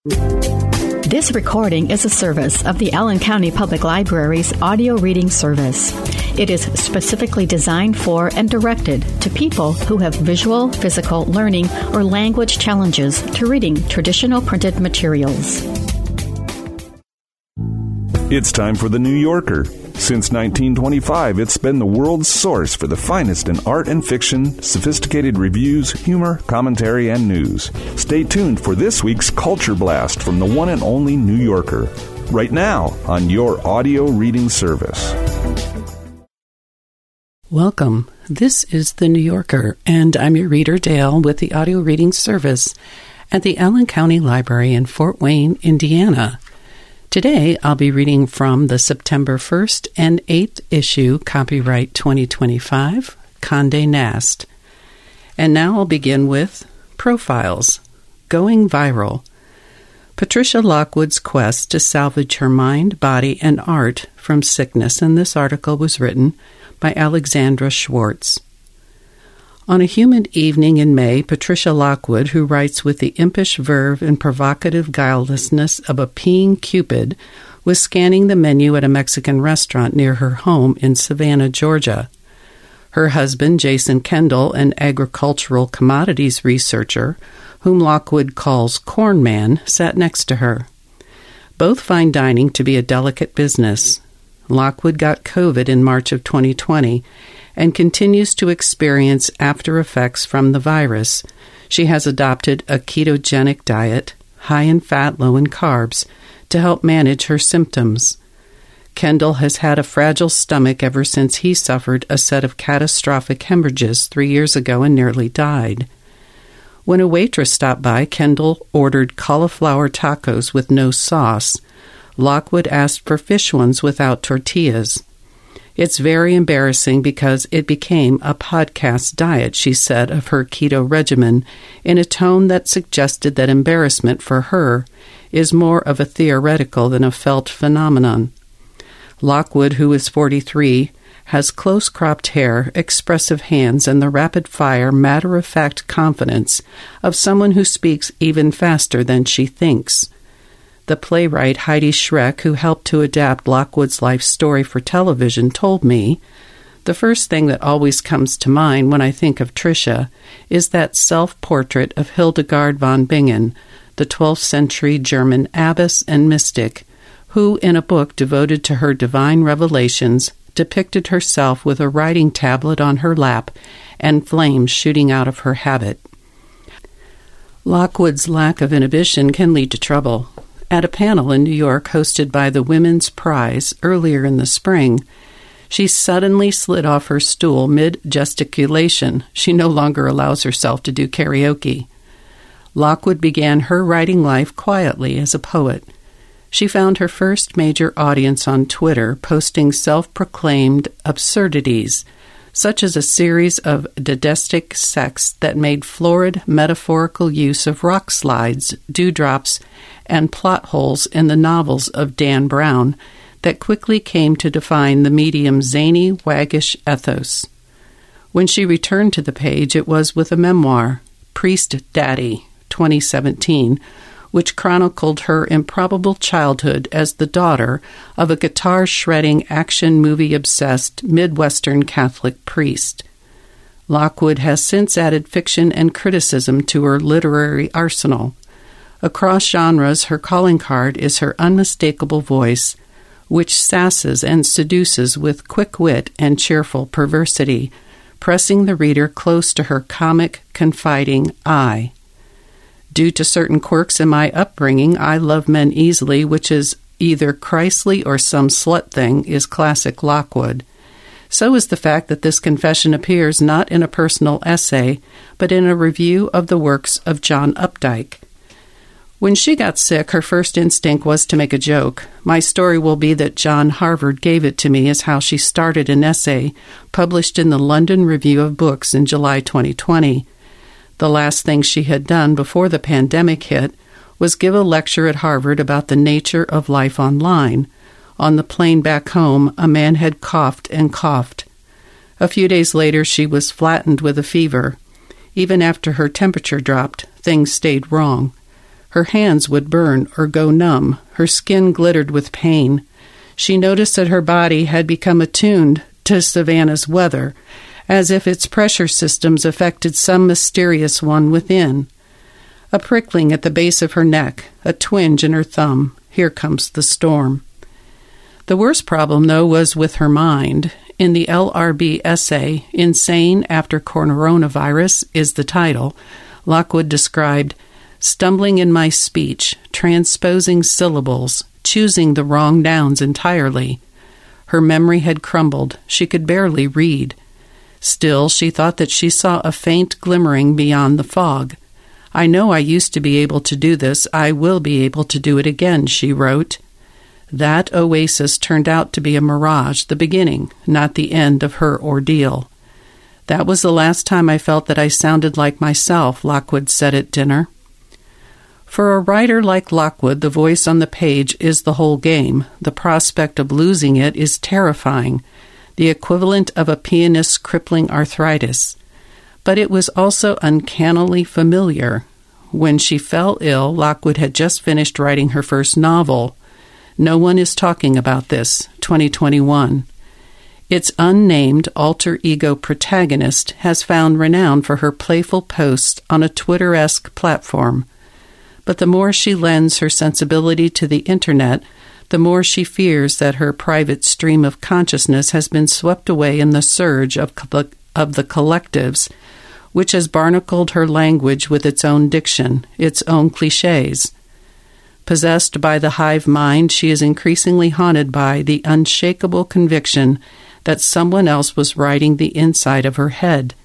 This recording is a service of the Allen County Public Library's audio reading service. It is specifically designed for and directed to people who have visual, physical, learning, or language challenges to reading traditional printed materials. It's time for The New Yorker. Since 1925, it's been the world's source for the finest in art and fiction, sophisticated reviews, humor, commentary, and news. Stay tuned for this week's Culture Blast from the one and only New Yorker, right now on your audio reading service. Welcome. This is The New Yorker, and I'm your reader, Dale, with the audio reading service at the Allen County Library in Fort Wayne, Indiana. Today, I'll be reading from the September 1st and 8th issue, copyright 2025, Condé Nast. And now I'll begin with Profiles, Going Viral. Patricia Lockwood's quest to salvage her mind, body, and art from sickness, and this article was written by Alexandra Schwartz. On a humid evening in May, Patricia Lockwood, who writes with the impish verve and provocative guilelessness of a peeing Cupid, was scanning the menu at a Mexican restaurant near her home in Savannah, Georgia. Her husband, Jason Kendall, an agricultural commodities researcher, whom Lockwood calls Corn Man, sat next to her. Both find dining to be a delicate business. Lockwood got COVID in March of 2020 and continues to experience after effects from the virus. She has adopted a ketogenic diet, high in fat, low in carbs, to help manage her symptoms. Kendall has had a fragile stomach ever since he suffered a set of catastrophic hemorrhages 3 years ago and nearly died. When a waitress stopped by, Kendall ordered cauliflower tacos with no sauce. Lockwood asked for fish ones without tortillas. It's very embarrassing because it became a podcast diet, she said of her keto regimen, in a tone that suggested that embarrassment for her is more of a theoretical than a felt phenomenon. Lockwood, who is 43, has close-cropped hair, expressive hands, and the rapid-fire, matter-of-fact confidence of someone who speaks even faster than she thinks. The playwright Heidi Schreck, who helped to adapt Lockwood's life story for television, told me, "The first thing that always comes to mind when I think of Tricia is that self-portrait of Hildegard von Bingen, the 12th century German abbess and mystic, who, in a book devoted to her divine revelations, depicted herself with a writing tablet on her lap and flames shooting out of her habit." Lockwood's lack of inhibition can lead to trouble. At a panel in New York hosted by the Women's Prize earlier in the spring, she suddenly slid off her stool mid-gesticulation. She no longer allows herself to do karaoke. Lockwood began her writing life quietly as a poet. She found her first major audience on Twitter, posting self-proclaimed absurdities, such as a series of didactic sects that made florid metaphorical use of rock slides, dewdrops, and plot holes in the novels of Dan Brown that quickly came to define the medium's zany, waggish ethos. When she returned to the page, it was with a memoir, Priest Daddy, 2017, which chronicled her improbable childhood as the daughter of a guitar-shredding, action movie-obsessed Midwestern Catholic priest. Lockwood has since added fiction and criticism to her literary arsenal. Across genres, her calling card is her unmistakable voice, which sasses and seduces with quick wit and cheerful perversity, pressing the reader close to her comic, confiding eye. Due to certain quirks in my upbringing, I love men easily, which is either Christly or some slut thing, is classic Lockwood. So is the fact that this confession appears not in a personal essay, but in a review of the works of John Updike. When she got sick, her first instinct was to make a joke. My story will be that John Harvard gave it to me as how she started an essay published in the London Review of Books in July 2020. The last thing she had done before the pandemic hit was give a lecture at Harvard about the nature of life online. On the plane back home, a man had coughed and coughed. A few days later, she was flattened with a fever. Even after her temperature dropped, things stayed wrong. Her hands would burn or go numb. Her skin glittered with pain. She noticed that her body had become attuned to Savannah's weather, as if its pressure systems affected some mysterious one within. A prickling at the base of her neck, a twinge in her thumb. Here comes the storm. The worst problem, though, was with her mind. In the LRB essay, Insane After Coronavirus is the title, Lockwood described, stumbling in my speech, transposing syllables, choosing the wrong nouns entirely. Her memory had crumbled. She could barely read. Still, she thought that she saw a faint glimmering beyond the fog. I know I used to be able to do this. I will be able to do it again, she wrote. That oasis turned out to be a mirage, the beginning, not the end of her ordeal. That was the last time I felt that I sounded like myself, Lockwood said at dinner. For a writer like Lockwood, the voice on the page is the whole game. The prospect of losing it is terrifying, the equivalent of a pianist's crippling arthritis. But it was also uncannily familiar. When she fell ill, Lockwood had just finished writing her first novel. No one is talking about this, 2021. Its unnamed alter ego protagonist has found renown for her playful posts on a Twitter-esque platform. But the more she lends her sensibility to the Internet, the more she fears that her private stream of consciousness has been swept away in the surge of the collectives, which has barnacled her language with its own diction, its own cliches. Possessed by the hive mind, she is increasingly haunted by the unshakable conviction that someone else was writing the inside of her head.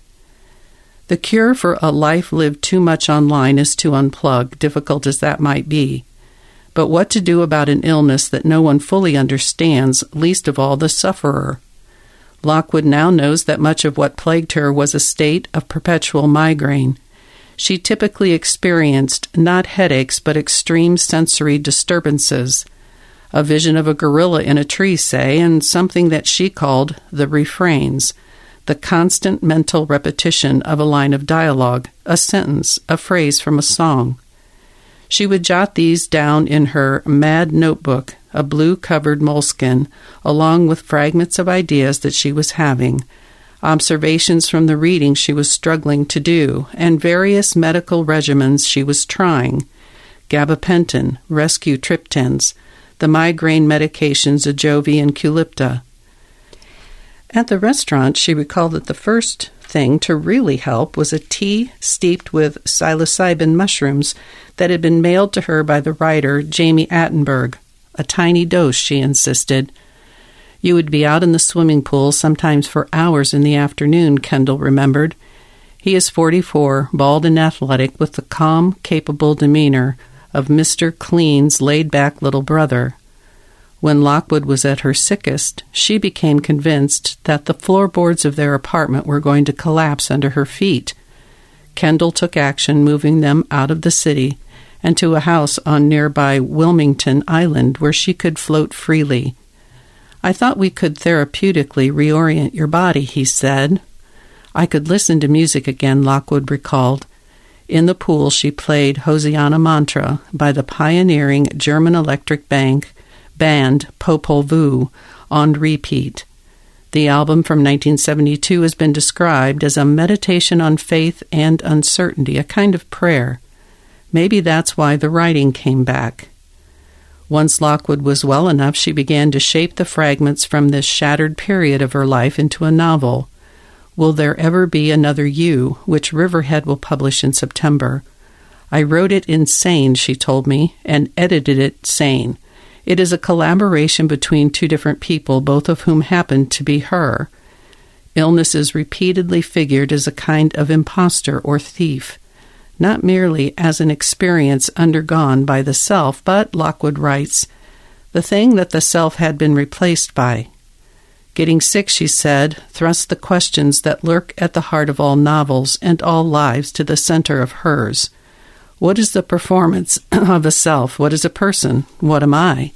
The cure for a life lived too much online is to unplug, difficult as that might be. But what to do about an illness that no one fully understands, least of all the sufferer? Lockwood now knows that much of what plagued her was a state of perpetual migraine. She typically experienced not headaches but extreme sensory disturbances. A vision of a gorilla in a tree, say, and something that she called the refrains, the constant mental repetition of a line of dialogue, a sentence, a phrase from a song. She would jot these down in her mad notebook, a blue-covered moleskin, along with fragments of ideas that she was having, observations from the reading she was struggling to do, and various medical regimens she was trying, gabapentin, rescue triptans, the migraine medications Ajovy and Qulipta. At the restaurant, she recalled that the first thing to really help was a tea steeped with psilocybin mushrooms that had been mailed to her by the writer Jamie Attenberg. A tiny dose, she insisted. You would be out in the swimming pool sometimes for hours in the afternoon, Kendall remembered. He is 44, bald and athletic, with the calm, capable demeanor of Mr. Clean's laid-back little brother. When Lockwood was at her sickest, she became convinced that the floorboards of their apartment were going to collapse under her feet. Kendall took action, moving them out of the city and to a house on nearby Wilmington Island where she could float freely. I thought we could therapeutically reorient your body, he said. I could listen to music again, Lockwood recalled. In the pool, she played Hosiana Mantra by the pioneering German electric band Popol Vuh on repeat. The album from 1972 has been described as a meditation on faith and uncertainty, a kind of prayer. Maybe that's why the writing came back. Once Lockwood was well enough, she began to shape the fragments from this shattered period of her life into a novel. Will There Ever Be Another You, which Riverhead will publish in September. I wrote it insane, she told me, and edited it sane. It is a collaboration between two different people, both of whom happen to be her. Illness is repeatedly figured as a kind of imposter or thief, not merely as an experience undergone by the self, but, Lockwood writes, the thing that the self had been replaced by. Getting sick, she said, thrusts the questions that lurk at the heart of all novels and all lives to the center of hers. What is the performance of a self? What is a person? What am I?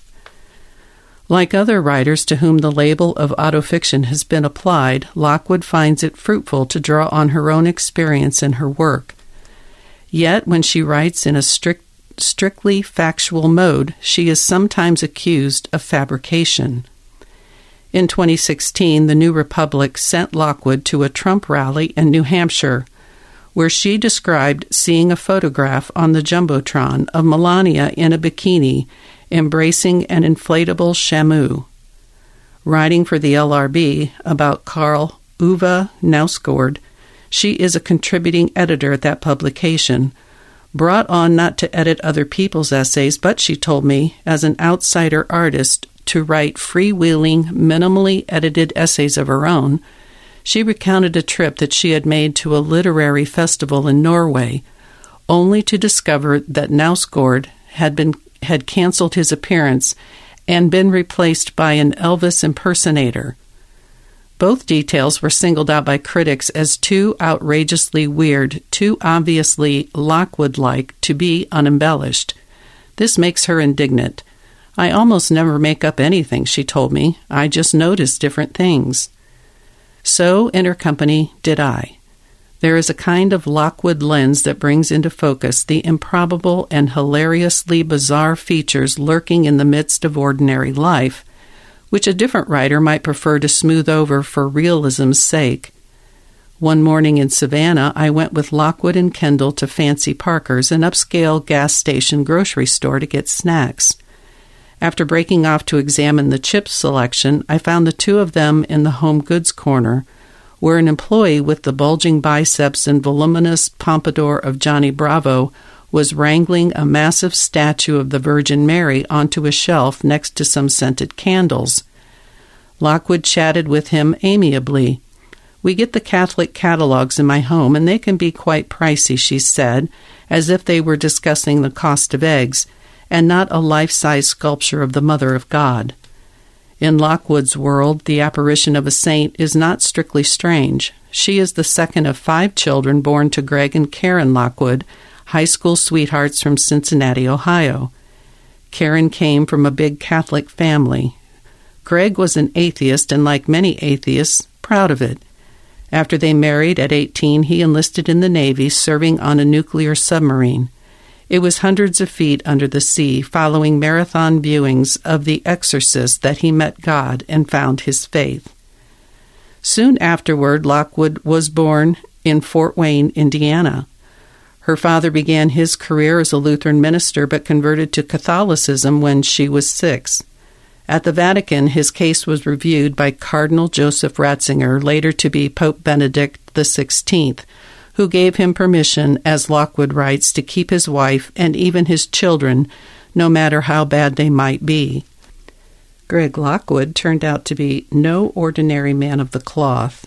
Like other writers to whom the label of autofiction has been applied, Lockwood finds it fruitful to draw on her own experience in her work. Yet, when she writes in a strict strictly factual mode, she is sometimes accused of fabrication. In 2016, the New Republic sent Lockwood to a Trump rally in New Hampshire, where she described seeing a photograph on the Jumbotron of Melania in a bikini embracing an inflatable Shamu. Writing for the LRB about Karl Uwe Knausgård, she is a contributing editor at that publication, brought on not to edit other people's essays, but, she told me, as an outsider artist, to write freewheeling, minimally edited essays of her own. She recounted a trip that she had made to a literary festival in Norway, only to discover that Knausgård had canceled his appearance and been replaced by an Elvis impersonator. Both details were singled out by critics as too outrageously weird, too obviously Lockwood-like to be unembellished. This makes her indignant. I almost never make up anything, she told me. I just notice different things. So, in her company, did I. There is a kind of Lockwood lens that brings into focus the improbable and hilariously bizarre features lurking in the midst of ordinary life, which a different writer might prefer to smooth over for realism's sake. One morning in Savannah, I went with Lockwood and Kendall to Fancy Parker's, an upscale gas station grocery store, to get snacks. After breaking off to examine the chip selection, I found the two of them in the home goods corner, where an employee with the bulging biceps and voluminous pompadour of Johnny Bravo was wrangling a massive statue of the Virgin Mary onto a shelf next to some scented candles. Lockwood chatted with him amiably. "We get the Catholic catalogs in my home, and they can be quite pricey," she said, as if they were discussing the cost of eggs, and not a life-size sculpture of the Mother of God. In Lockwood's world, the apparition of a saint is not strictly strange. She is the second of 5 children born to Greg and Karen Lockwood, high school sweethearts from Cincinnati, Ohio. Karen came from a big Catholic family. Greg was an atheist, and like many atheists, proud of it. After they married at 18, he enlisted in the Navy, serving on a nuclear submarine. It was hundreds of feet under the sea, following marathon viewings of The Exorcist, that he met God and found his faith. Soon afterward, Lockwood was born in Fort Wayne, Indiana. Her father began his career as a Lutheran minister, but converted to Catholicism when she was 6. At the Vatican, his case was reviewed by Cardinal Joseph Ratzinger, later to be Pope Benedict XVI, who gave him permission, as Lockwood writes, to keep his wife and even his children, no matter how bad they might be. Greg Lockwood turned out to be no ordinary man of the cloth.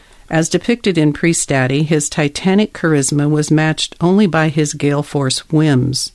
As depicted in Priest Daddy, his titanic charisma was matched only by his gale force whims.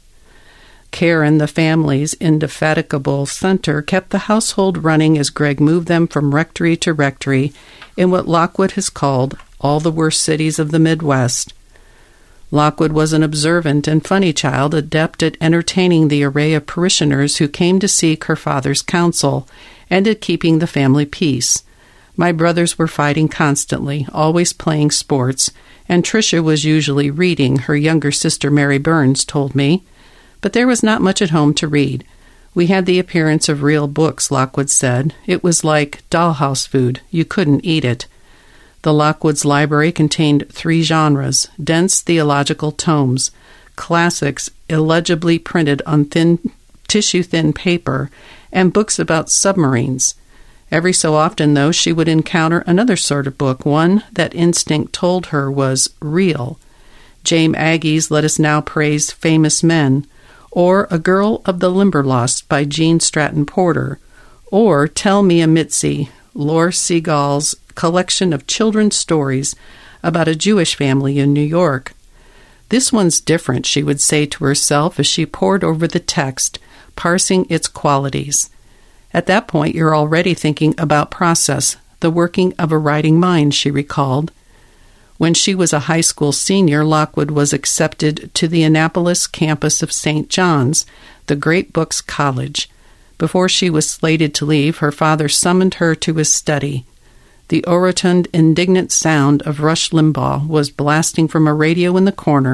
Karen, the family's indefatigable center, kept the household running as Greg moved them from rectory to rectory in what Lockwood has called all the worst cities of the Midwest. Lockwood was an observant and funny child, adept at entertaining the array of parishioners who came to seek her father's counsel, and at keeping the family peace. My brothers were fighting constantly, always playing sports, and Tricia was usually reading, her younger sister Mary Burns told me. But there was not much at home to read. We had the appearance of real books, Lockwood said. It was like dollhouse food. You couldn't eat it. The Lockwood's library contained 3 genres: dense theological tomes, classics illegibly printed on tissue-thin paper, and books about submarines. Every so often, though, she would encounter another sort of book, one that instinct told her was real. James Aggie's Let Us Now Praise Famous Men, or A Girl of the Limberlost by Jean Stratton Porter, or Tell Me a Mitzi, Lore Seagal's collection of children's stories about a Jewish family in New York. "This one's different," she would say to herself as she pored over the text, parsing its qualities. At that point, you're already thinking about process, the working of a writing mind, she recalled. When she was a high school senior, Lockwood was accepted to the Annapolis campus of St. John's, the Great Books College. Before she was slated to leave, her father summoned her to his study. The orotund, indignant sound of Rush Limbaugh was blasting from a radio in the corner,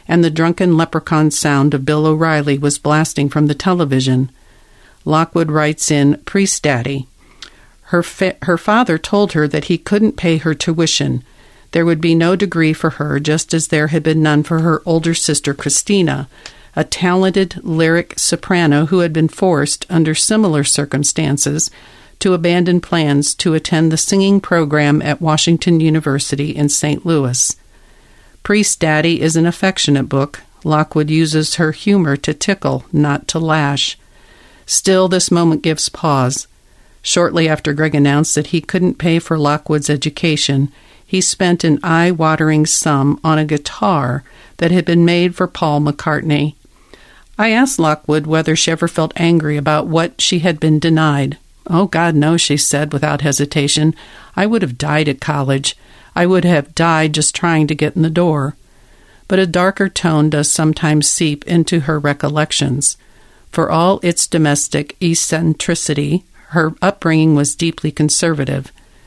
and the drunken leprechaun sound of Bill O'Reilly was blasting from the television. Lockwood writes in Priest Daddy. Her father told her that he couldn't pay her tuition. There would be no degree for her, just as there had been none for her older sister Christina, a talented lyric soprano who had been forced, under similar circumstances, to abandon plans to attend the singing program at Washington University in St. Louis. Priest Daddy is an affectionate book. Lockwood uses her humor to tickle, not to lash. Still, this moment gives pause. Shortly after Greg announced that he couldn't pay for Lockwood's education, he spent an eye-watering sum on a guitar that had been made for Paul McCartney. I asked Lockwood whether she ever felt angry about what she had been denied. "Oh, God, no," she said without hesitation. "I would have died at college. I would have died just trying to get in the door." But a darker tone does sometimes seep into her recollections. For all its domestic eccentricity, her upbringing was deeply conservative.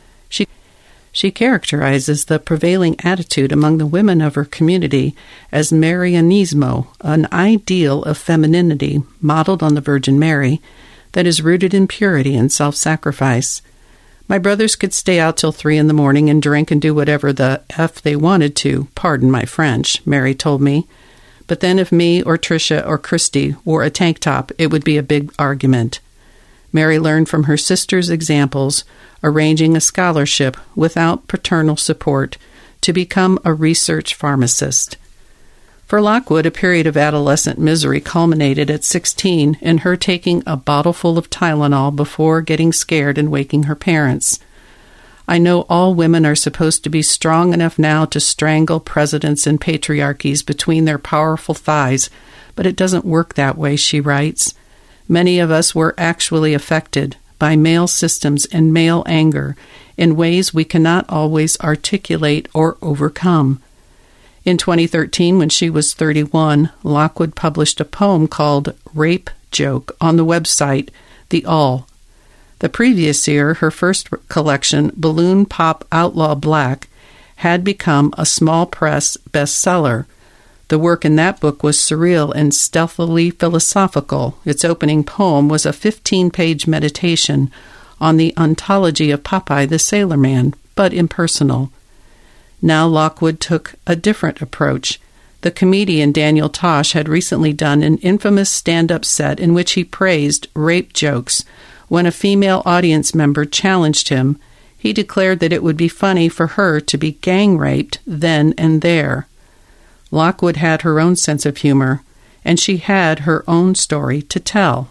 She characterizes the prevailing attitude among the women of her community as Marianismo, an ideal of femininity modeled on the Virgin Mary that is rooted in purity and self-sacrifice. "My brothers could stay out till 3 a.m. and drink and do whatever the F they wanted to, pardon my French," Mary told me. "But then if me or Tricia or Christy wore a tank top, it would be a big argument." Mary learned from her sister's examples, arranging a scholarship without paternal support to become a research pharmacist. For Lockwood, a period of adolescent misery culminated at 16 in her taking a bottle full of Tylenol before getting scared and waking her parents. I know all women are supposed to be strong enough now to strangle presidents and patriarchies between their powerful thighs, but it doesn't work that way, she writes. Many of us were actually affected by male systems and male anger in ways we cannot always articulate or overcome. In 2013, when she was 31, Lockwood published a poem called Rape Joke on the website The All. The previous year, her first collection, Balloon Pop Outlaw Black, had become a small press bestseller. The work in that book was surreal and stealthily philosophical. Its opening poem was a 15-page meditation on the ontology of Popeye the Sailor Man, but impersonal. Now Lockwood took a different approach. The comedian Daniel Tosh had recently done an infamous stand-up set in which he praised rape jokes. When a female audience member challenged him, he declared that it would be funny for her to be gang-raped then and there. Lockwood had her own sense of humor, and she had her own story to tell.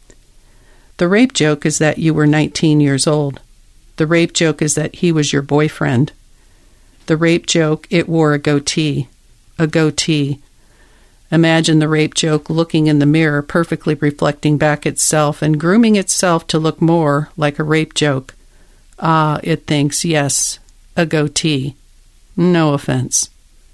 The rape joke is that you were 19 years old. The rape joke is that he was your boyfriend. The rape joke, it wore a goatee. A goatee. Imagine the rape joke looking in the mirror, perfectly reflecting back itself and grooming itself to look more like a rape joke. Ah, it thinks, yes, a goatee. No offense.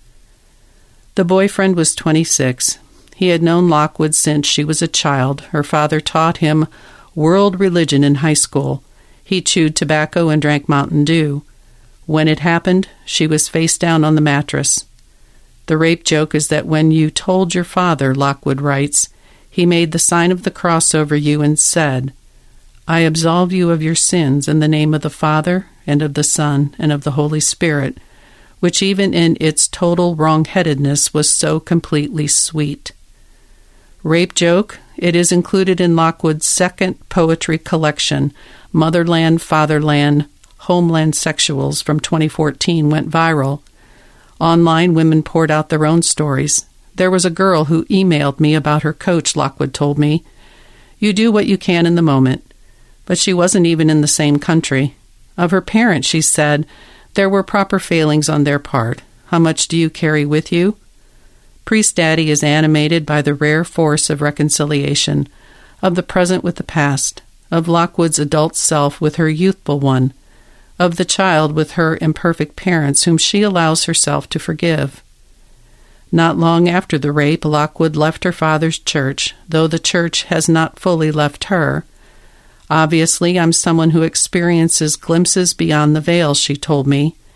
The boyfriend was 26. He had known Lockwood since she was a child. Her father taught him world religion in high school. He chewed tobacco and drank Mountain Dew. When it happened, she was face down on the mattress. The rape joke is that when you told your father, Lockwood writes, he made the sign of the cross over you and said, "I absolve you of your sins in the name of the Father and of the Son and of the Holy Spirit," which even in its total wrong-headedness was so completely sweet. Rape joke, it is included in Lockwood's second poetry collection, Motherland, Fatherland, Homeland Sexuals from 2014 went viral. Online, women poured out their own stories. There was a girl who emailed me about her coach, Lockwood told me. You do what you can in the moment. But she wasn't even in the same country. Of her parents, she said, there were proper failings on their part. How much do you carry with you? Priest Daddy is animated by the rare force of reconciliation, of the present with the past, of Lockwood's adult self with her youthful one, of the child with her imperfect parents whom she allows herself to forgive. Not long after the rape, Lockwood left her father's church, though the church has not fully left her. Obviously, I'm someone who experiences glimpses beyond the veil, she told me.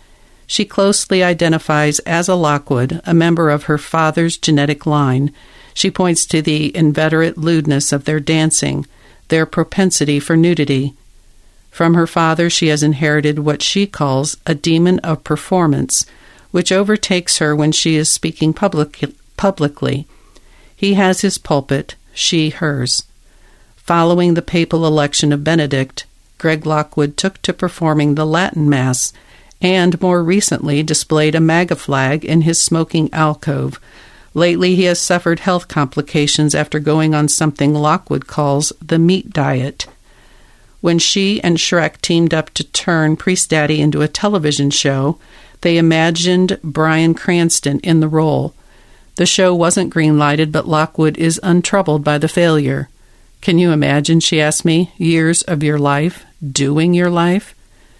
She closely identifies as a Lockwood, a member of her father's genetic line. She points to the inveterate lewdness of their dancing, their propensity for nudity. From her father, she has inherited what she calls a demon of performance, which overtakes her when she is speaking publicly. He has his pulpit, she hers. Following the papal election of Benedict, Greg Lockwood took to performing the Latin Mass and, more recently, displayed a MAGA flag in his smoking alcove. Lately, he has suffered health complications after going on something Lockwood calls the meat diet. When she and Shrek teamed up to turn Priest Daddy into a television show, they imagined Bryan Cranston in the role. The show wasn't green-lighted, but Lockwood is untroubled by the failure. "Can you imagine," she asked me, "years of your life, doing your life?"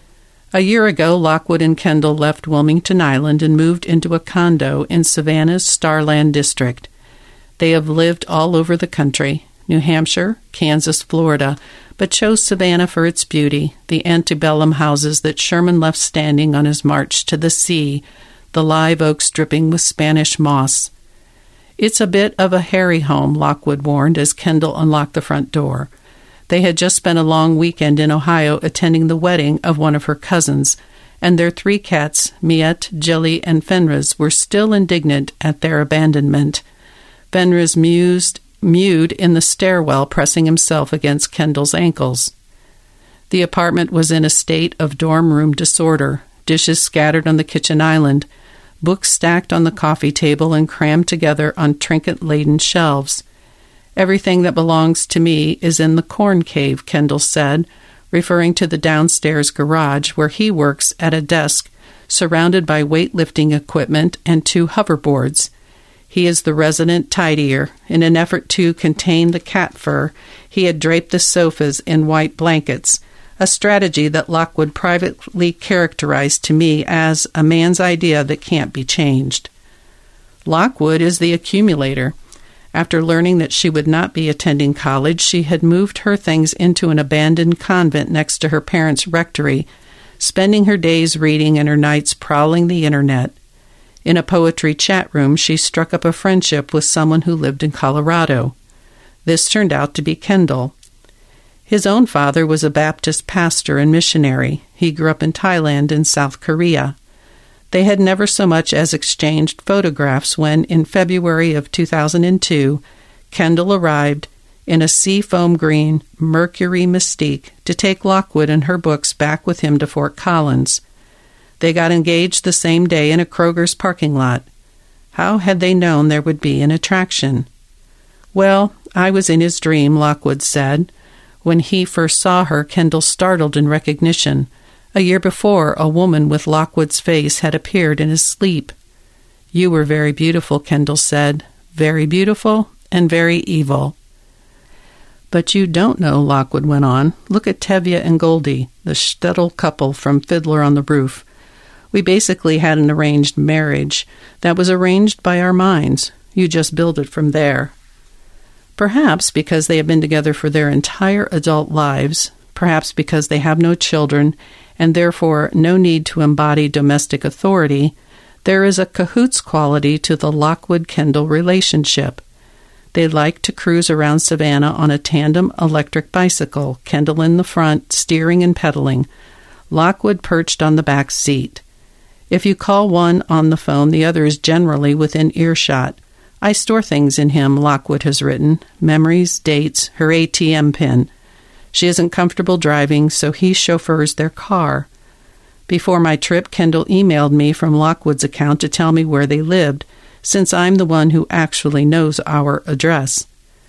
A year ago, Lockwood and Kendall left Wilmington Island and moved into a condo in Savannah's Starland District. They have lived all over the country, New Hampshire, Kansas, Florida, but chose Savannah for its beauty, the antebellum houses that Sherman left standing on his march to the sea, the live oaks dripping with Spanish moss. "It's a bit of a hairy home," Lockwood warned as Kendall unlocked the front door. They had just spent a long weekend in Ohio attending the wedding of one of her cousins, and their 3 cats, Miette, Jilly, and Fenris, were still indignant at their abandonment. Fenris mewed in the stairwell, pressing himself against Kendall's ankles. The apartment was in a state of dorm room disorder, dishes scattered on the kitchen island, books stacked on the coffee table and crammed together on trinket-laden shelves. "Everything that belongs to me is in the corn cave," Kendall said, referring to the downstairs garage where he works at a desk surrounded by weightlifting equipment and 2 hoverboards. He is the resident tidier. In an effort to contain the cat fur, he had draped the sofas in white blankets, a strategy that Lockwood privately characterized to me as a man's idea that can't be changed. Lockwood is the accumulator. After learning that she would not be attending college, she had moved her things into an abandoned convent next to her parents' rectory, spending her days reading and her nights prowling the internet. In a poetry chat room, she struck up a friendship with someone who lived in Colorado. This turned out to be Kendall. His own father was a Baptist pastor and missionary. He grew up in Thailand and South Korea. They had never so much as exchanged photographs when, in February of 2002, Kendall arrived in a seafoam green Mercury Mystique to take Lockwood and her books back with him to Fort Collins. They got engaged the same day in a Kroger's parking lot. How had they known there would be an attraction? "Well, I was in his dream," Lockwood said. When he first saw her, Kendall startled in recognition. A year before, a woman with Lockwood's face had appeared in his sleep. "You were very beautiful," Kendall said. "Very beautiful and very evil." "But you don't know," Lockwood went on. "Look at Tevye and Goldie, the shtetl couple from Fiddler on the Roof. We basically had an arranged marriage that was arranged by our minds. You just build it from there." Perhaps because they have been together for their entire adult lives, perhaps because they have no children and therefore no need to embody domestic authority, there is a cahoots quality to the Lockwood-Kendall relationship. They like to cruise around Savannah on a tandem electric bicycle, Kendall in the front, steering and pedaling, Lockwood perched on the back seat. If you call one on the phone, the other is generally within earshot. "I store things in him," Lockwood has written, memories, dates, her ATM pin. She isn't comfortable driving, so he chauffeurs their car. Before my trip, Kendall emailed me from Lockwood's account to tell me where they lived, since I'm the one who actually knows our address.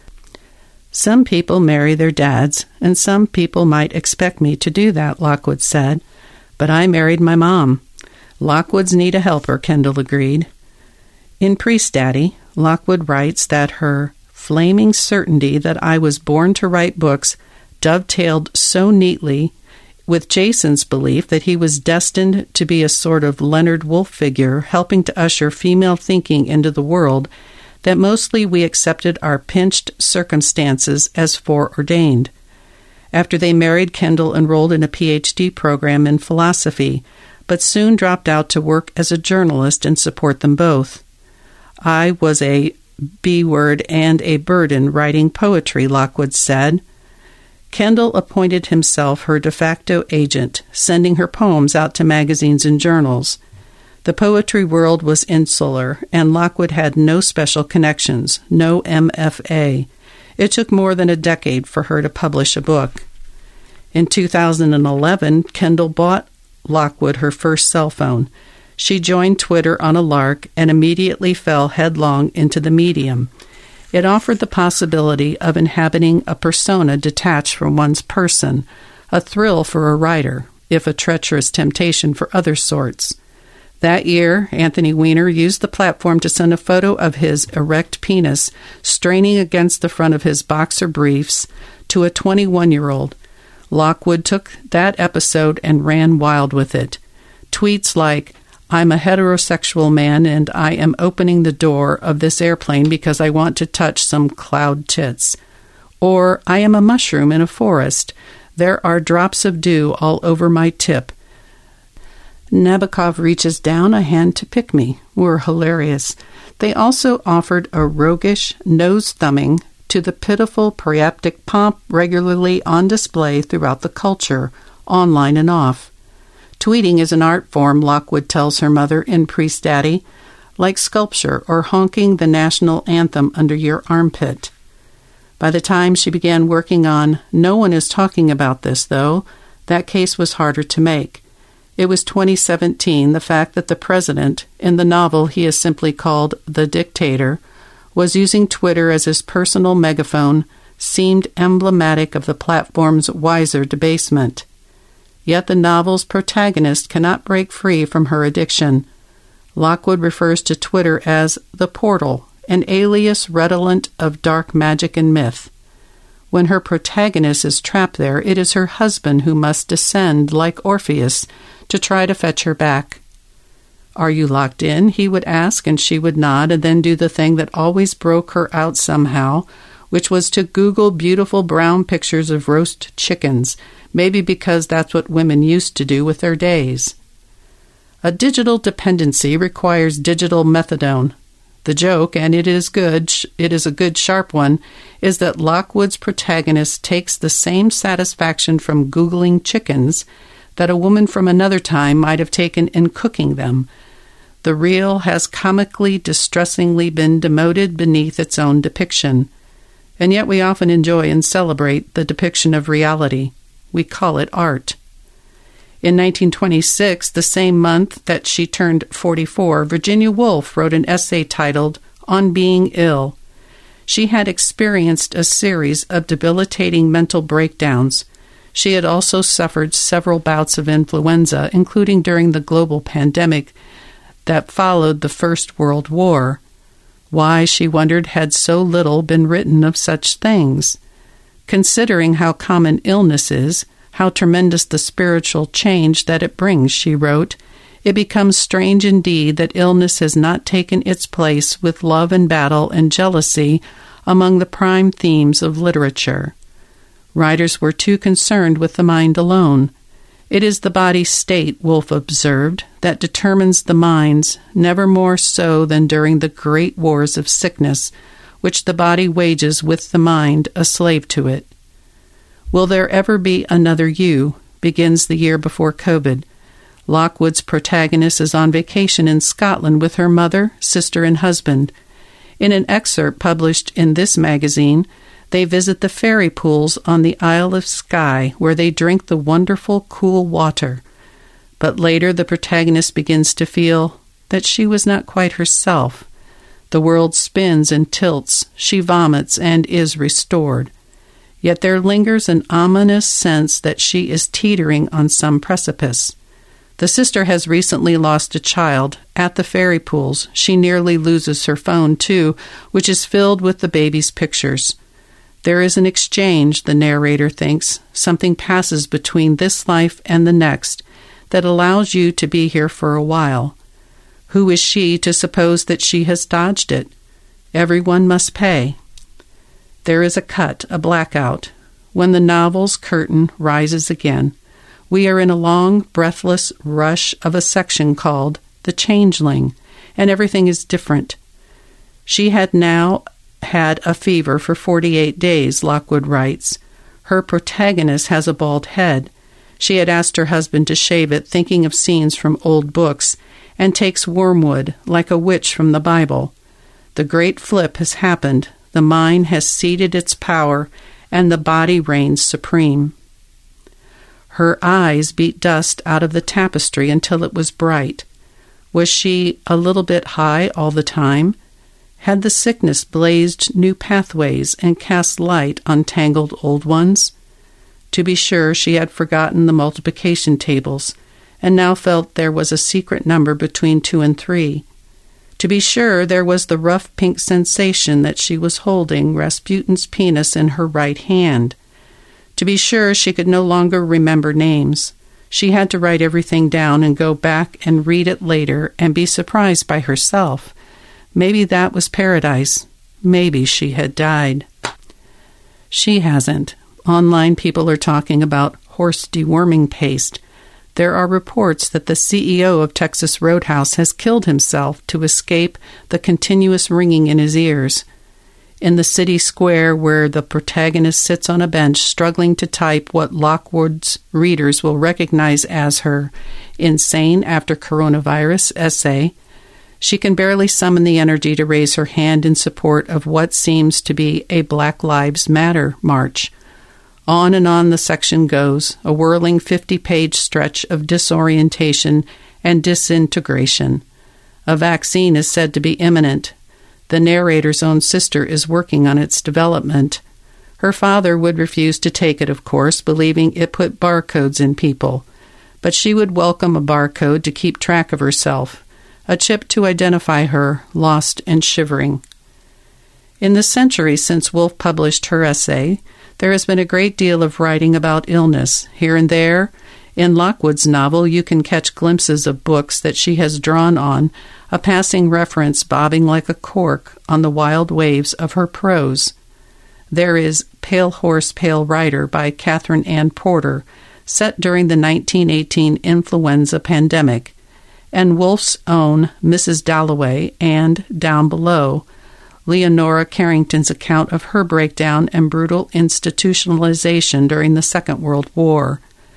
"Some people marry their dads, and some people might expect me to do that," Lockwood said. "But I married my mom." "Lockwoods need a helper," Kendall agreed. In Priest Daddy, Lockwood writes that her flaming certainty that I was born to write books dovetailed so neatly with Jason's belief that he was destined to be a sort of Leonard Woolf figure helping to usher female thinking into the world that mostly we accepted our pinched circumstances as foreordained. After they married, Kendall enrolled in a PhD program in philosophy, but soon dropped out to work as a journalist and support them both. I was a B-word and a burden writing poetry, Lockwood said. Kendall appointed himself her de facto agent, sending her poems out to magazines and journals. The poetry world was insular, and Lockwood had no special connections, no MFA. It took more than a decade for her to publish a book. In 2011, Kendall bought Lockwood her first cell phone. She joined Twitter on a lark and immediately fell headlong into the medium. It offered the possibility of inhabiting a persona detached from one's person, a thrill for a writer, if a treacherous temptation for other sorts. That year, Anthony Weiner used the platform to send a photo of his erect penis straining against the front of his boxer briefs to a 21-year-old. Lockwood took that episode and ran wild with it. Tweets like, "I'm a heterosexual man and I am opening the door of this airplane because I want to touch some cloud tits." Or, "I am a mushroom in a forest. There are drops of dew all over my tip. Nabokov reaches down a hand to pick me," were hilarious. They also offered a roguish nose-thumbing to the pitiful priaptic pomp regularly on display throughout the culture, online and off. Tweeting is an art form, Lockwood tells her mother in Priest Daddy, like sculpture or honking the national anthem under your armpit. By the time she began working on No One Is Talking About This, though, that case was harder to make. It was 2017, the fact that the president, in the novel he is simply called The Dictator, was using Twitter as his personal megaphone, seemed emblematic of the platform's wiser debasement. Yet the novel's protagonist cannot break free from her addiction. Lockwood refers to Twitter as the portal, an alias redolent of dark magic and myth. When her protagonist is trapped there, it is her husband who must descend like Orpheus to try to fetch her back. "Are you locked in?" he would ask, and she would nod and then do the thing that always broke her out somehow, which was to Google beautiful brown pictures of roast chickens, maybe because that's what women used to do with their days. A digital dependency requires digital methadone. The joke, and it is a good sharp one, is that Lockwood's protagonist takes the same satisfaction from Googling chickens that a woman from another time might have taken in cooking them. The real has comically, distressingly been demoted beneath its own depiction. And yet we often enjoy and celebrate the depiction of reality. We call it art. In 1926, the same month that she turned 44, Virginia Woolf wrote an essay titled On Being Ill. She had experienced a series of debilitating mental breakdowns. She had also suffered several bouts of influenza, including during the global pandemic that followed the First World War. Why, she wondered, had so little been written of such things? Considering how common illness is, how tremendous the spiritual change that it brings, she wrote, it becomes strange indeed that illness has not taken its place with love and battle and jealousy among the prime themes of literature. Writers were too concerned with the mind alone. It is the body's state, Woolf observed, that determines the mind's, never more so than during the great wars of sickness, which the body wages with the mind a slave to it. Will there ever be another you? Begins the year before COVID. Lockwood's protagonist is on vacation in Scotland with her mother, sister, and husband. In an excerpt published in this magazine, they visit the fairy pools on the Isle of Skye, where they drink the wonderful, cool water. But later the protagonist begins to feel that she was not quite herself. The world spins and tilts, she vomits and is restored. Yet there lingers an ominous sense that she is teetering on some precipice. The sister has recently lost a child. At the fairy pools, she nearly loses her phone, too, which is filled with the baby's pictures. There is an exchange, the narrator thinks. Something passes between this life and the next that allows you to be here for a while. Who is she to suppose that she has dodged it? Everyone must pay. There is a cut, a blackout, when the novel's curtain rises again, We are in a long, breathless rush of a section called The Changeling, and everything is different. She had now had a fever for 48 days, Lockwood writes. Her protagonist has a bald head. She had asked her husband to shave it, thinking of scenes from old books, and takes wormwood like a witch from the Bible. The great flip has happened. The mind has ceded its power, and the body reigns supreme. Her eyes beat dust out of the tapestry until it was bright. Was she a little bit high all the time? Had the sickness blazed new pathways and cast light on tangled old ones? To be sure, she had forgotten the multiplication tables, and now felt there was a secret number between 2 and 3. To be sure, there was the rough pink sensation that she was holding Rasputin's penis in her right hand. To be sure, she could no longer remember names. She had to write everything down and go back and read it later and be surprised by herself. Maybe that was paradise. Maybe she had died. She hasn't. Online people are talking about horse deworming paste. There are reports that the CEO of Texas Roadhouse has killed himself to escape the continuous ringing in his ears. In the city square where the protagonist sits on a bench struggling to type what Lockwood's readers will recognize as her insane after coronavirus essay, she can barely summon the energy to raise her hand in support of what seems to be a Black Lives Matter march. On and on the section goes, a whirling 50-page stretch of disorientation and disintegration. A vaccine is said to be imminent. The narrator's own sister is working on its development. Her father would refuse to take it, of course, believing it put barcodes in people. But she would welcome a barcode to keep track of herself, a chip to identify her, lost and shivering. In the century since Woolf published her essay, there has been a great deal of writing about illness. Here and there, in Lockwood's novel, you can catch glimpses of books that she has drawn on, a passing reference bobbing like a cork on the wild waves of her prose. There is Pale Horse, Pale Rider by Catherine Ann Porter, set during the 1918 influenza pandemic, and Woolf's own Mrs. Dalloway and Down Below, Leonora Carrington's account of her breakdown and brutal institutionalization during the Second World War.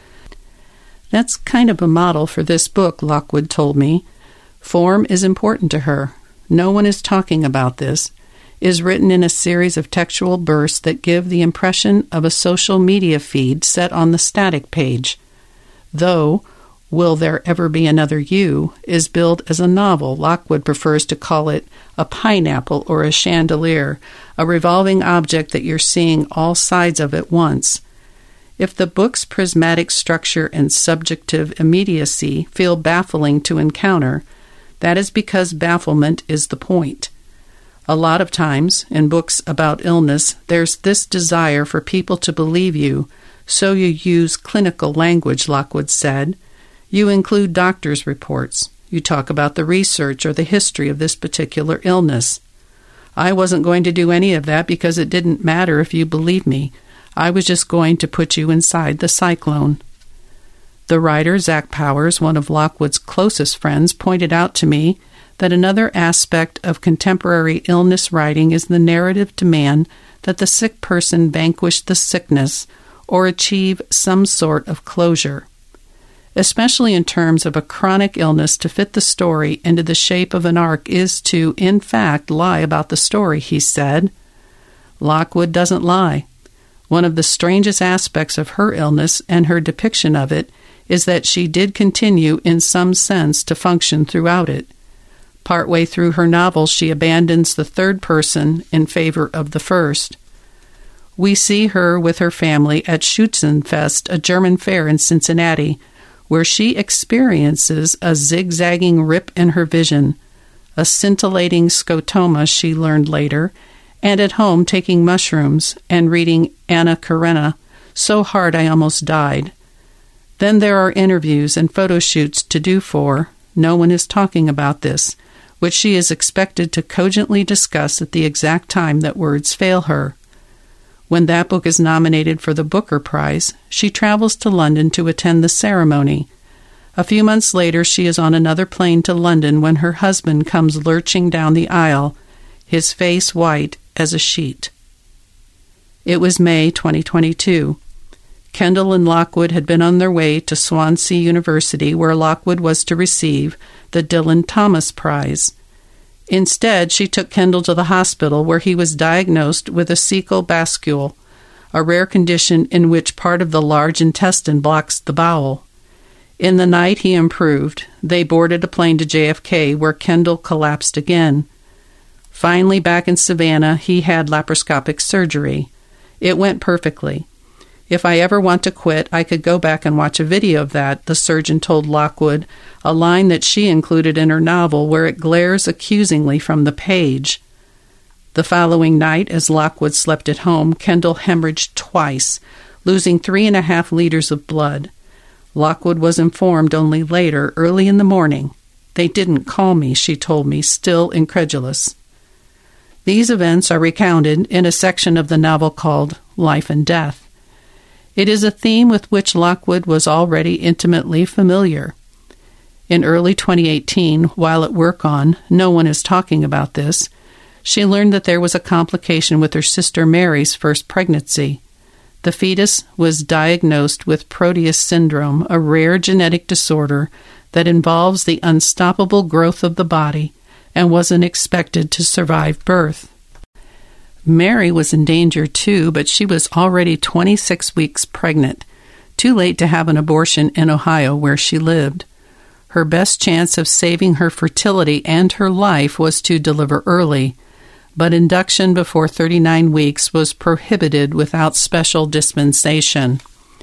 That's kind of a model for this book, Lockwood told me. Form is important to her. No one is talking about this. Is written in a series of textual bursts that give the impression of a social media feed set on the static page. Though, Will There Ever Be Another You is billed as a novel. Lockwood prefers to call it a pineapple or a chandelier, a revolving object that you're seeing all sides of at once. If the book's prismatic structure and subjective immediacy feel baffling to encounter, that is because bafflement is the point. A lot of times, in books about illness, there's this desire for people to believe you, so you use clinical language, Lockwood said. You include doctors' reports. You talk about the research or the history of this particular illness. I wasn't going to do any of that because it didn't matter if you believe me. I was just going to put you inside the cyclone. The writer, Zach Powers, one of Lockwood's closest friends, pointed out to me that another aspect of contemporary illness writing is the narrative demand that the sick person vanquish the sickness or achieve some sort of closure. Especially in terms of a chronic illness, to fit the story into the shape of an arc is to, in fact, lie about the story, he said. Lockwood doesn't lie. One of the strangest aspects of her illness and her depiction of it is that she did continue in some sense to function throughout it. Partway through her novel, she abandons the third person in favor of the first. We see her with her family at Schützenfest, a German fair in Cincinnati, where she experiences a zigzagging rip in her vision, a scintillating scotoma she learned later, and at home taking mushrooms and reading Anna Karenina so hard I almost died. Then there are interviews and photo shoots to do for, no one is talking about this, which she is expected to cogently discuss at the exact time that words fail her. When that book is nominated for the Booker Prize, she travels to London to attend the ceremony. A few months later, she is on another plane to London when her husband comes lurching down the aisle, his face white as a sheet. It was May 2022. Kendall and Lockwood had been on their way to Swansea University, where Lockwood was to receive the Dylan Thomas Prize. Instead, she took Kendall to the hospital, where he was diagnosed with a cecal bascule, a rare condition in which part of the large intestine blocks the bowel. In the night, he improved. They boarded a plane to JFK, where Kendall collapsed again. Finally, back in Savannah, he had laparoscopic surgery. It went perfectly. If I ever want to quit, I could go back and watch a video of that, the surgeon told Lockwood, a line that she included in her novel where it glares accusingly from the page. The following night, as Lockwood slept at home, Kendall hemorrhaged twice, losing 3.5 liters of blood. Lockwood was informed only later, early in the morning. They didn't call me, she told me, still incredulous. These events are recounted in a section of the novel called Life and Death. It is a theme with which Lockwood was already intimately familiar. In early 2018, while at work on No One Is Talking About This, she learned that there was a complication with her sister Mary's first pregnancy. The fetus was diagnosed with Proteus syndrome, a rare genetic disorder that involves the unstoppable growth of the body and wasn't expected to survive birth. Mary was in danger too, but she was already 26 weeks pregnant, too late to have an abortion in Ohio where she lived. Her best chance of saving her fertility and her life was to deliver early, but induction before 39 weeks was prohibited without special dispensation.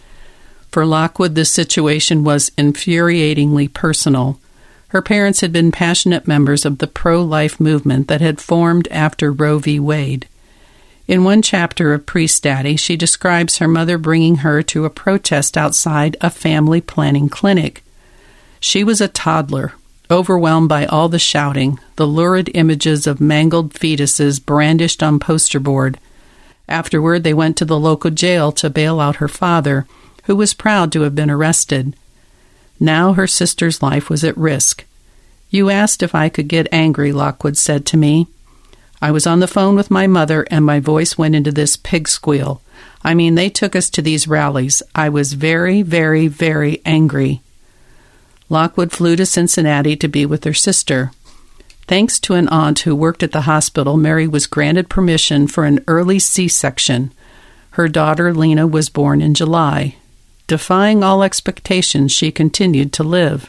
For Lockwood, the situation was infuriatingly personal. Her parents had been passionate members of the pro-life movement that had formed after Roe v. Wade. In one chapter of Priest Daddy, she describes her mother bringing her to a protest outside a family planning clinic. She was a toddler, overwhelmed by all the shouting, the lurid images of mangled fetuses brandished on poster board. Afterward, they went to the local jail to bail out her father, who was proud to have been arrested. Now her sister's life was at risk. "You asked if I could get angry," Lockwood said to me. "I was on the phone with my mother, and my voice went into this pig squeal. I mean, they took us to these rallies. I was very, very, very angry." Lockwood flew to Cincinnati to be with her sister. Thanks to an aunt who worked at the hospital, Mary was granted permission for an early C-section. Her daughter, Lena, was born in July. Defying all expectations, she continued to live.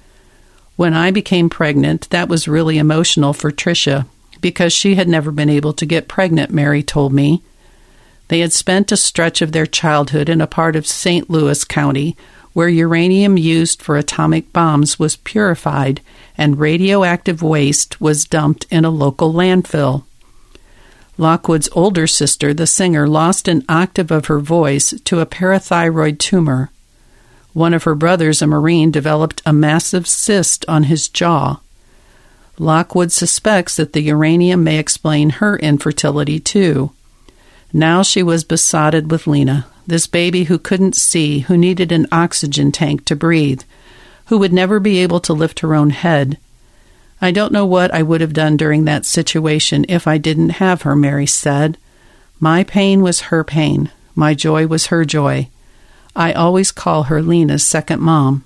When I became pregnant, that was really emotional for Tricia, because she had never been able to get pregnant, Mary told me. They had spent a stretch of their childhood in a part of St. Louis County where uranium used for atomic bombs was purified and radioactive waste was dumped in a local landfill. Lockwood's older sister, the singer, lost an octave of her voice to a parathyroid tumor. One of her brothers, a Marine, developed a massive cyst on his jaw. Lockwood suspects that the uranium may explain her infertility, too. Now she was besotted with Lena, this baby who couldn't see, who needed an oxygen tank to breathe, who would never be able to lift her own head. "I don't know what I would have done during that situation if I didn't have her," Mary said. "My pain was her pain. My joy was her joy. I always call her Lena's second mom."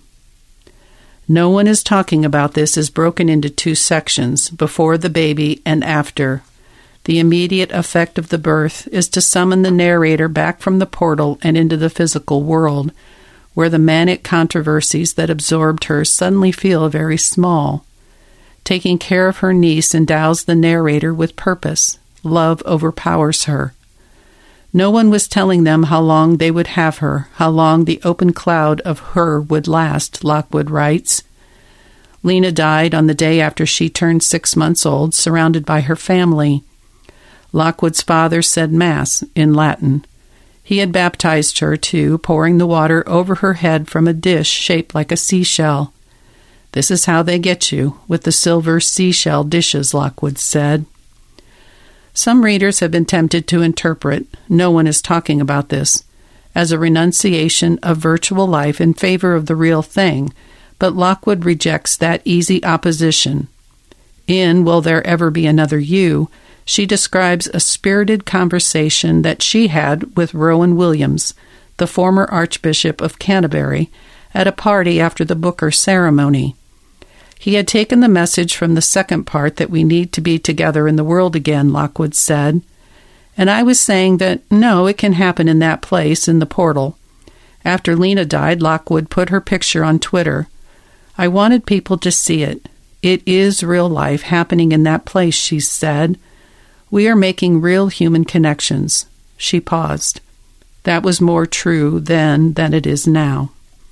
No One Is Talking About This is broken into two sections, before the baby and after. The immediate effect of the birth is to summon the narrator back from the portal and into the physical world, where the manic controversies that absorbed her suddenly feel very small. Taking care of her niece endows the narrator with purpose. Love overpowers her. No one was telling them how long they would have her, how long the open cloud of her would last, Lockwood writes. Lena died on the day after she turned 6 months old, surrounded by her family. Lockwood's father said Mass in Latin. He had baptized her, too, pouring the water over her head from a dish shaped like a seashell. "This is how they get you, with the silver seashell dishes," Lockwood said. Some readers have been tempted to interpret, no one is talking about this, as a renunciation of virtual life in favor of the real thing, but Lockwood rejects that easy opposition. In Will There Ever Be Another You, she describes a spirited conversation that she had with Rowan Williams, the former Archbishop of Canterbury, at a party after the Booker ceremony. He had taken the message from the second part that we need to be together in the world again, Lockwood said. And I was saying that, no, it can happen in that place, in the portal. After Lena died, Lockwood put her picture on Twitter. I wanted people to see it. It is real life happening in that place, she said. We are making real human connections. She paused. That was more true then than it is now.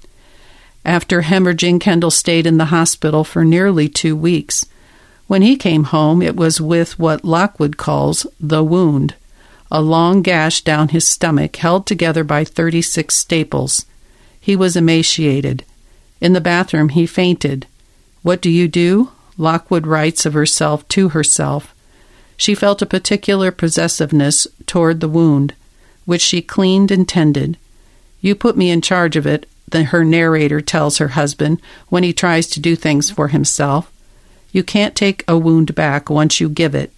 After hemorrhaging, Kendall stayed in the hospital for nearly 2 weeks. When he came home, it was with what Lockwood calls the wound, a long gash down his stomach held together by 36 staples. He was emaciated. In the bathroom, he fainted. What do? Lockwood writes of herself to herself. She felt a particular possessiveness toward the wound, which she cleaned and tended. You put me in charge of it, her narrator tells her husband when he tries to do things for himself. You can't take a wound back once you give it.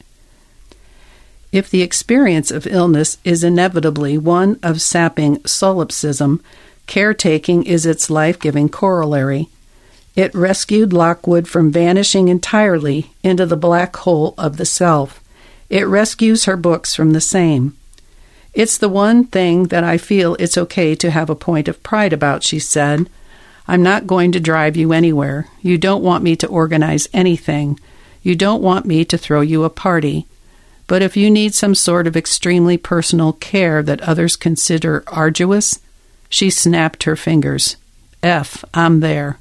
If the experience of illness is inevitably one of sapping solipsism, caretaking is its life-giving corollary. It rescued Lockwood from vanishing entirely into the black hole of the self. It rescues her books from the same. It's the one thing that I feel it's okay to have a point of pride about, she said. I'm not going to drive you anywhere. You don't want me to organize anything. You don't want me to throw you a party. But if you need some sort of extremely personal care that others consider arduous, she snapped her fingers. I'm there.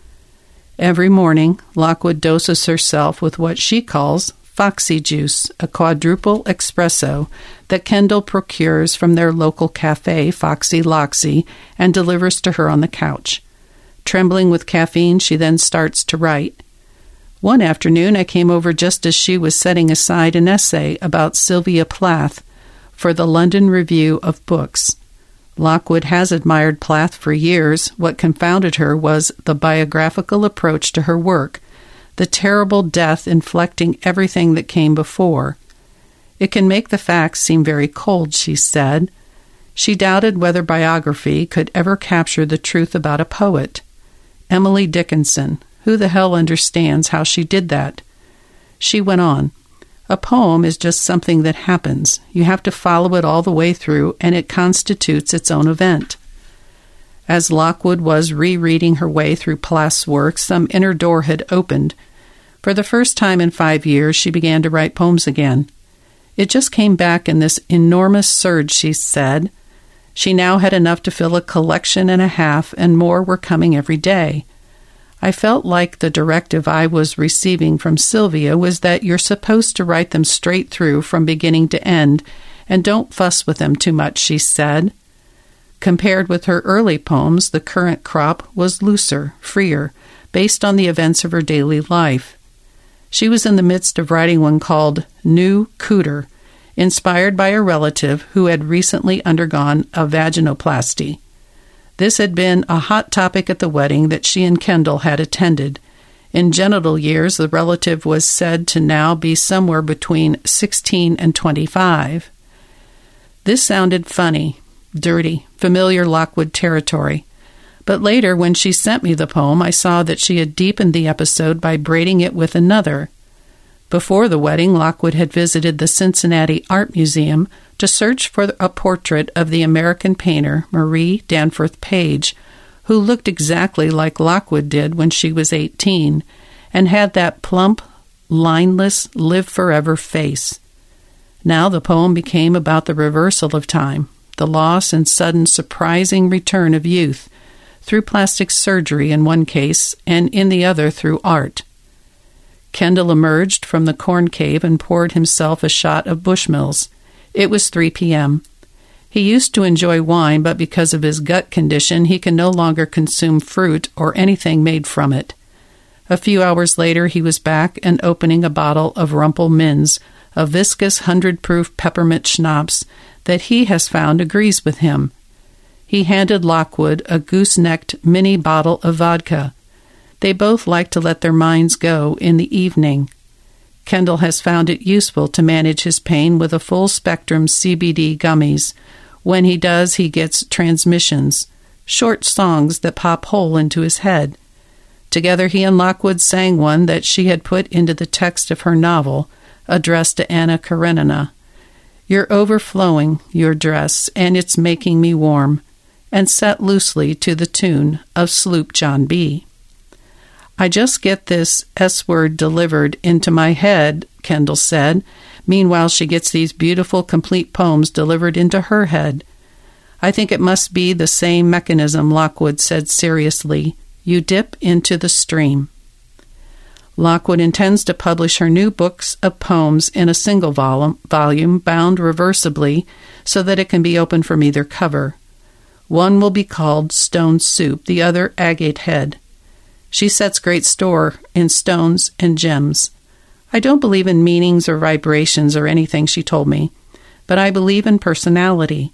Every morning, Lockwood doses herself with what she calls Foxy Juice, a quadruple espresso that Kendall procures from their local cafe, Foxy Loxy, and delivers to her on the couch. Trembling with caffeine, she then starts to write. One afternoon, I came over just as she was setting aside an essay about Sylvia Plath for the London Review of Books. Lockwood has admired Plath for years. What confounded her was the biographical approach to her work, the terrible death inflecting everything that came before. It can make the facts seem very cold, she said. She doubted whether biography could ever capture the truth about a poet. Emily Dickinson, who the hell understands how she did that? She went on, a poem is just something that happens. You have to follow it all the way through, and it constitutes its own event. As Lockwood was rereading her way through Plath's work, some inner door had opened. For the first time in 5 years, she began to write poems again. It just came back in this enormous surge, she said. She now had enough to fill a collection and a half, and more were coming every day. I felt like the directive I was receiving from Sylvia was that you're supposed to write them straight through from beginning to end, and don't fuss with them too much, she said. Compared with her early poems, the current crop was looser, freer, based on the events of her daily life. She was in the midst of writing one called New Cooter, inspired by a relative who had recently undergone a vaginoplasty. This had been a hot topic at the wedding that she and Kendall had attended. In genital years, the relative was said to now be somewhere between 16 and 25. This sounded funny, dirty, familiar Lockwood territory. But later, when she sent me the poem, I saw that she had deepened the episode by braiding it with another. Before the wedding, Lockwood had visited the Cincinnati Art Museum to search for a portrait of the American painter Marie Danforth Page, who looked exactly like Lockwood did when she was 18, and had that plump, lineless, live-forever face. Now the poem became about the reversal of time, the loss and sudden surprising return of youth, through plastic surgery in one case, and in the other through art. Kendall emerged from the corn cave and poured himself a shot of Bushmills. It was 3 p.m. He used to enjoy wine, but because of his gut condition, he can no longer consume fruit or anything made from it. A few hours later, he was back and opening a bottle of Rumpel Minz, a viscous 100-proof peppermint schnapps that he has found agrees with him. He handed Lockwood a goose-necked mini bottle of vodka. They both like to let their minds go in the evening. Kendall has found it useful to manage his pain with a full-spectrum CBD gummies. When he does, he gets transmissions, short songs that pop whole into his head. Together he and Lockwood sang one that she had put into the text of her novel, addressed to Anna Karenina. "You're overflowing, your dress, and it's making me warm," and set loosely to the tune of Sloop John B. "I just get this S-word delivered into my head," Kendall said. Meanwhile, she gets these beautiful, complete poems delivered into her head. "I think it must be the same mechanism," Lockwood said seriously. "You dip into the stream." Lockwood intends to publish her new books of poems in a single volume bound reversibly so that it can be opened from either cover. One will be called Stone Soup, the other Agate Head. She sets great store in stones and gems. "I don't believe in meanings or vibrations or anything," she told me, "but I believe in personality."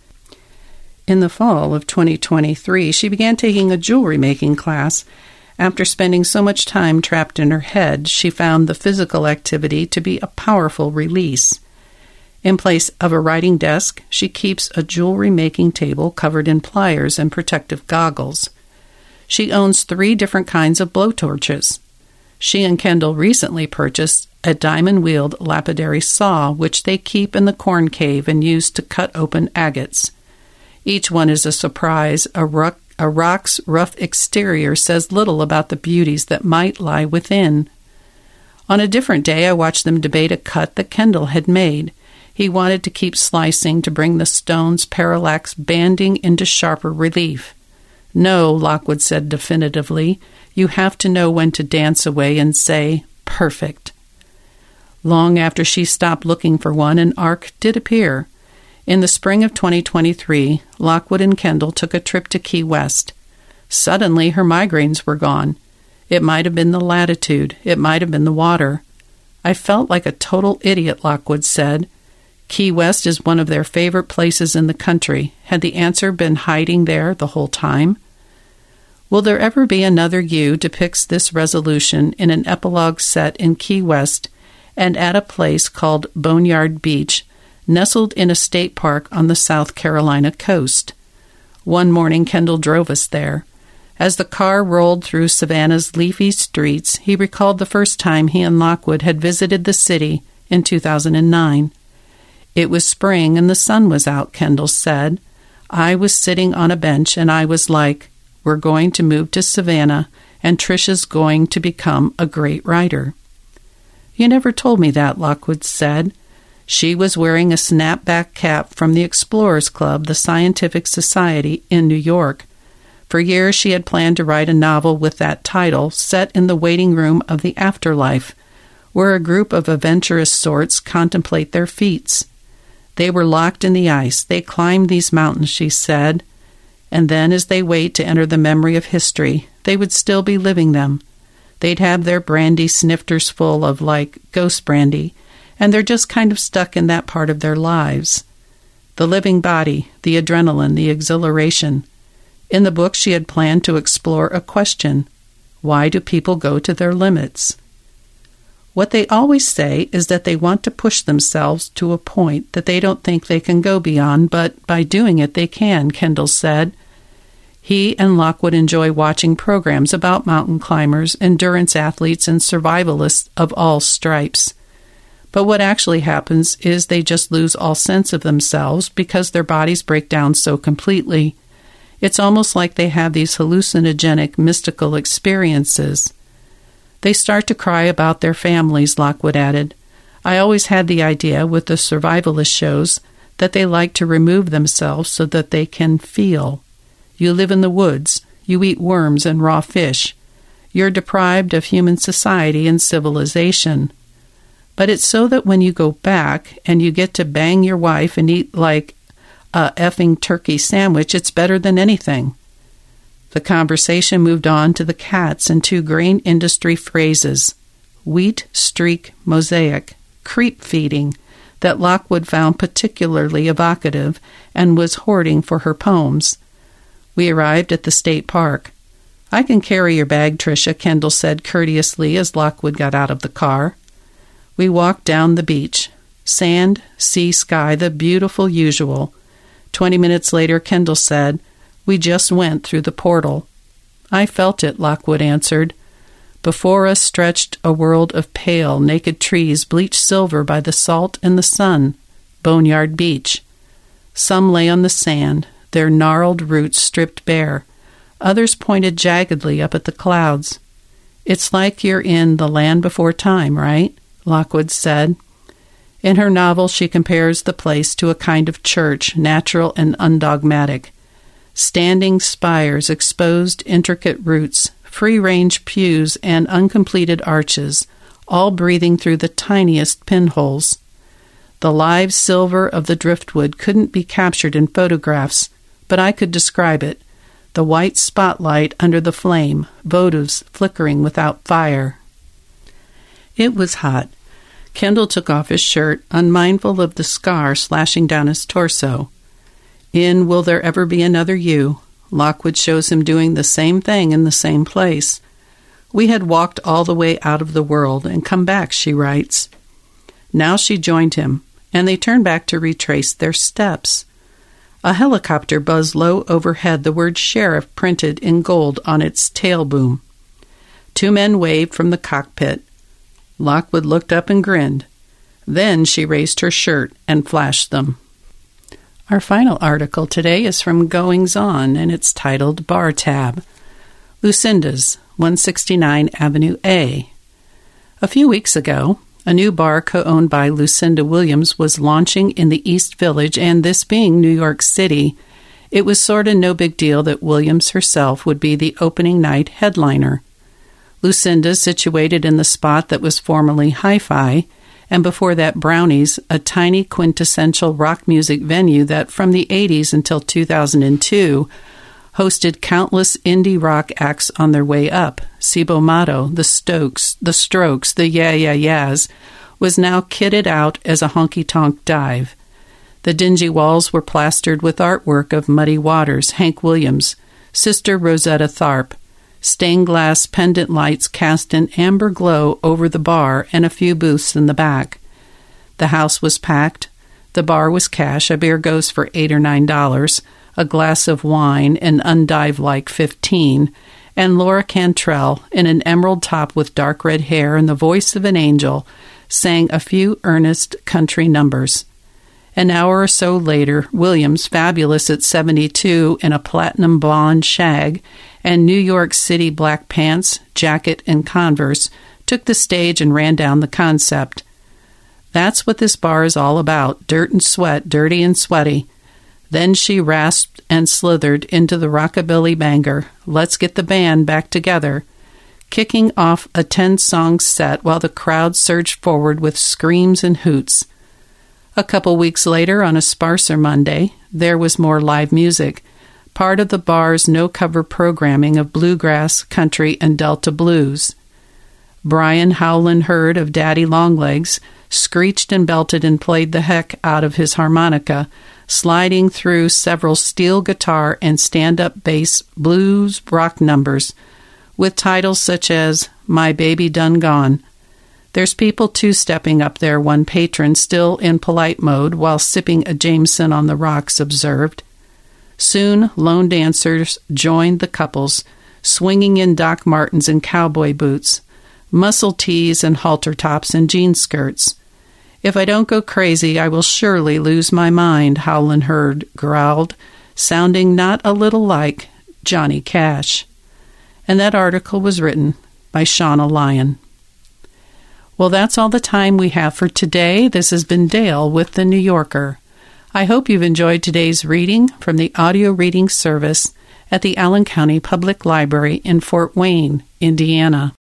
In the fall of 2023, she began taking a jewelry-making class. After spending so much time trapped in her head, she found the physical activity to be a powerful release. In place of a writing desk, she keeps a jewelry-making table covered in pliers and protective goggles. She owns 3 different kinds of blowtorches. She and Kendall recently purchased a diamond-wheeled lapidary saw, which they keep in the corn cave and use to cut open agates. Each one is a surprise. A rock's rough exterior says little about the beauties that might lie within. On a different day, I watched them debate a cut that Kendall had made. He wanted to keep slicing to bring the stone's parallax banding into sharper relief. "No," Lockwood said definitively, "you have to know when to dance away and say, 'perfect.'" Long after she stopped looking for one, an arc did appear. In the spring of 2023, Lockwood and Kendall took a trip to Key West. Suddenly, her migraines were gone. It might have been the latitude. It might have been the water. "I felt like a total idiot," Lockwood said. Key West is one of their favorite places in the country. Had the answer been hiding there the whole time? Will there ever be another you depicts this resolution in an epilogue set in Key West and at a place called Boneyard Beach, nestled in a state park on the South Carolina coast. One morning, Kendall drove us there. As the car rolled through Savannah's leafy streets, he recalled the first time he and Lockwood had visited the city in 2009. "It was spring and the sun was out," Kendall said. "I was sitting on a bench and I was like, we're going to move to Savannah and Trisha's going to become a great writer." "You never told me that," Lockwood said. She was wearing a snapback cap from the Explorers Club, the scientific society in New York. For years she had planned to write a novel with that title, set in the waiting room of the afterlife, where a group of adventurous sorts contemplate their feats. They were locked in the ice. They climbed these mountains, she said, and then as they wait to enter the memory of history, they would still be living them. They'd have their brandy snifters full of, like, ghost brandy, and they're just kind of stuck in that part of their lives. The living body, the adrenaline, the exhilaration. In the book, she had planned to explore a question. Why do people go to their limits? What they always say is that they want to push themselves to a point that they don't think they can go beyond, but by doing it they can, Kendall said. He and Lockwood enjoy watching programs about mountain climbers, endurance athletes, and survivalists of all stripes. But what actually happens is they just lose all sense of themselves because their bodies break down so completely. It's almost like they have these hallucinogenic, mystical experiences. They start to cry about their families, Lockwood added. I always had the idea with the survivalist shows that they like to remove themselves so that they can feel. You live in the woods. You eat worms and raw fish. You're deprived of human society and civilization. But it's so that when you go back and you get to bang your wife and eat like a effing turkey sandwich, it's better than anything. The conversation moved on to the cats and two grain industry phrases, wheat, streak, mosaic, creep feeding that Lockwood found particularly evocative and was hoarding for her poems. We arrived at the state park. "I can carry your bag, Tricia," Kendall said courteously as Lockwood got out of the car. We walked down the beach. Sand, sea, sky, the beautiful usual. 20 minutes later, Kendall said, "We just went through the portal." "I felt it," Lockwood answered. Before us stretched a world of pale, naked trees bleached silver by the salt and the sun. Boneyard Beach. Some lay on the sand, their gnarled roots stripped bare. Others pointed jaggedly up at the clouds. "It's like you're in the land before time, right?" Lockwood said. In her novel, she compares the place to a kind of church, natural and undogmatic. Standing spires, exposed intricate roots, free-range pews, and uncompleted arches, all breathing through the tiniest pinholes. The live silver of the driftwood couldn't be captured in photographs, but I could describe it. The white spotlight under the flame, votives flickering without fire. It was hot. Kendall took off his shirt, unmindful of the scar slashing down his torso. In Will There Ever Be Another You, Lockwood shows him doing the same thing in the same place. "We had walked all the way out of the world and come back," she writes. Now she joined him, and they turned back to retrace their steps. A helicopter buzzed low overhead, the word sheriff printed in gold on its tail boom. 2 men waved from the cockpit. Lockwood looked up and grinned. Then she raised her shirt and flashed them. Our final article today is from Goings On, and it's titled Bar Tab. Lucinda's, 169 Avenue A. A few weeks ago, a new bar co-owned by Lucinda Williams was launching in the East Village, and this being New York City, it was sort of no big deal that Williams herself would be the opening night headliner. Lucinda, situated in the spot that was formerly Hi-Fi, and before that Brownies, a tiny quintessential rock music venue that from the 80s until 2002 hosted countless indie rock acts on their way up. Cibo Matto, the Strokes, the Yeah Yeah Yeahs, was now kitted out as a honky-tonk dive. The dingy walls were plastered with artwork of Muddy Waters, Hank Williams, Sister Rosetta Tharpe. Stained glass pendant lights cast an amber glow over the bar and a few booths in the back. The house was packed. The bar was cash. A beer goes for $8 or $9. A glass of wine, an undive-like $15. And Laura Cantrell, in an emerald top with dark red hair and the voice of an angel, sang a few earnest country numbers. An hour or so later, Williams, fabulous at 72 in a platinum blonde shag and New York City black pants, jacket, and Converse, took the stage and ran down the concept. That's what this bar is all about, dirt and sweat, dirty and sweaty. Then she rasped and slithered into the rockabilly banger, Let's Get the Band Back Together, kicking off a 10-song set while the crowd surged forward with screams and hoots. A couple weeks later, on a sparser Monday, there was more live music, part of the bar's no-cover programming of bluegrass, country, and Delta blues. Brian Howland Hurd of Daddy Longlegs screeched and belted and played the heck out of his harmonica, sliding through several steel guitar and stand-up bass blues rock numbers, with titles such as My Baby Done Gone. There's people two-stepping up there, one patron, still in polite mode while sipping a Jameson on the rocks, observed. Soon, lone dancers joined the couples, swinging in Doc Martens and cowboy boots, muscle tees and halter tops and jean skirts. If I don't go crazy, I will surely lose my mind, Howland Hurd growled, sounding not a little like Johnny Cash. And that article was written by Shauna Lyon. Well, that's all the time we have for today. This has been Dale with The New Yorker. I hope you've enjoyed today's reading from the audio reading service at the Allen County Public Library in Fort Wayne, Indiana.